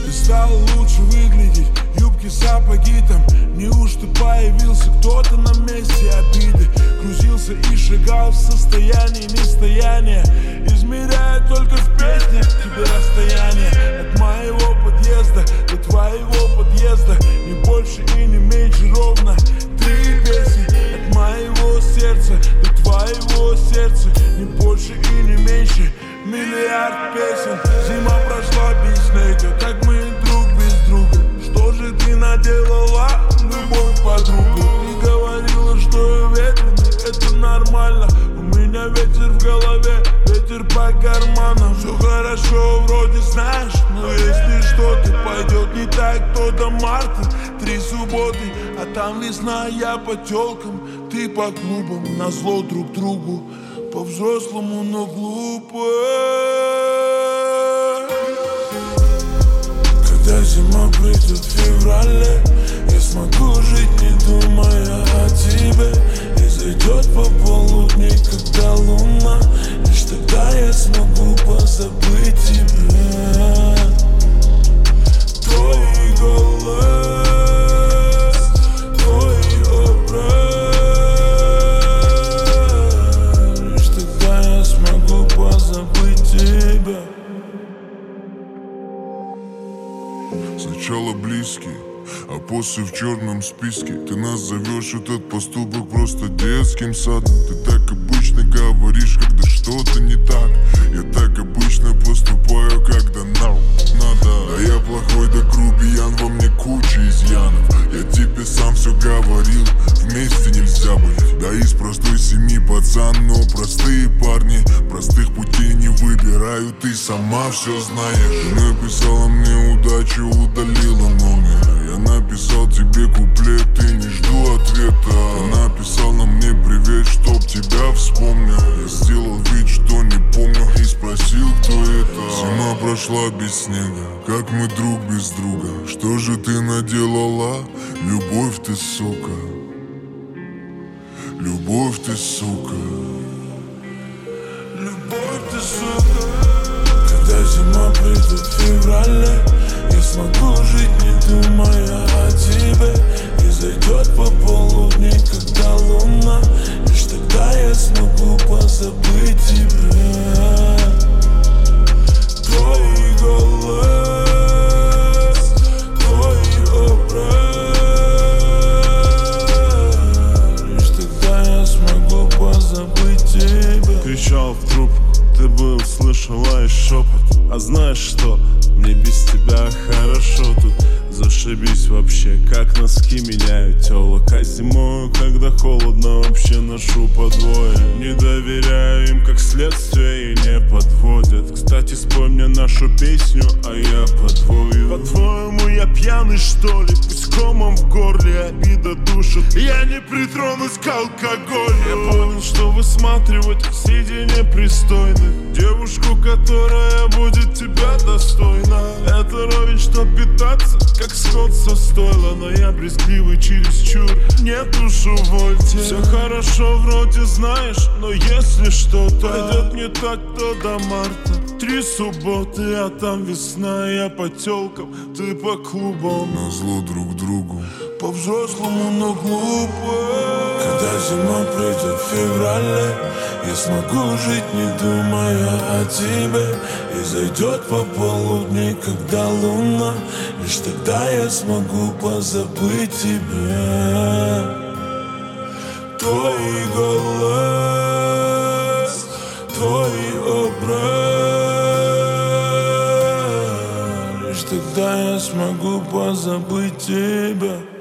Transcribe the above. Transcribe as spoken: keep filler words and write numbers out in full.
Ты стал лучше выглядеть, юбки, сапоги там. Неужто появился кто-то на месте обиды? Кружился и шагал в состоянии нестояния, измеряя только в песнях тебе расстояние. От моего подъезда до твоего подъезда не больше и не меньше, ровно три песни. От моего сердца до твоего сердца не больше и не меньше, миллиард песен. Зима прошла без снега, как мы друг без друга. Что же ты наделала, любовь, подруга? Ты говорила, что я ветреный, это нормально. У меня ветер в голове, ветер по карманам. Все хорошо, вроде знаешь, но если что-то пойдет не так, то до марта три субботы, а там весна, я по телкам, ты по клубам. Назло друг другу, по-взрослому, но глупо. Когда зима придет в феврале, я смогу жить, не думая о тебе. И зайдет пополудни, когда луна, лишь тогда я смогу позабыть тебя. Твой голос, твой образ, лишь тогда я смогу позабыть тебя. Сначала близкие, а после в черном списке. Ты назовешь этот поступок просто детским садом. Ты так обычно говоришь, когда что-то не так. Я так обычно поступаю, когда нам надо. Да я плохой, да грубиян, во мне куча изъянов. Я тебе сам все говорил, вместе нельзя быть. Да из простой семьи пацан, но простые парни простых путей не выбирают, ты сама все знаешь. Ты написала мне удачу, удалила номер. Я написал тебе куплет, и не жду ответа. Ты написала мне привет, чтоб тебя вспомнил. Я сделал вид, что не помню, и спросил, кто это. Зима прошла без снега, как мы друг без друга. Что же ты наделала? Любовь ты, сука. Любовь ты, сука. Любовь ты, сука. Когда зима придет в феврале, я смогу жить, не думая о тебе. И зайдет пополудни, когда луна, лишь тогда я смогу позабыть тебя. Твой голос, твой образ, лишь тогда я смогу позабыть тебя. Кричал в трубку, ты бы услышала и шепот. А знаешь что, мне без тебя хорошо тут. Зашибись вообще, как носки меняют тёлок. А зимой, когда холодно, вообще ношу по двое. Не доверяю им как следствие и не подводят. Кстати, спой мне нашу песню, а я по-твою. По-твоему, я пьяный что ли? Пусть комом в горле обида душит, я не притронусь к алкоголю. Я понял, что высматривать среди непристойных девушку, которая будет тебя достойна. Это ровень, что питаться, как скот со стойла. Но я брезгливый чересчур, нет уж увольте. Все хорошо вроде знаешь, но если что-то пойдет не так, то до марта три субботы, а там весна. Я по тёлкам, ты по клубам. Назло друг другу, по-взрослому, но глупо. Когда зима придет в феврале, я смогу жить, не думая о тебе. И зайдет пополудни, когда луна, лишь тогда я смогу позабыть тебя. Твой голос, твой образ, лишь тогда я смогу позабыть тебя.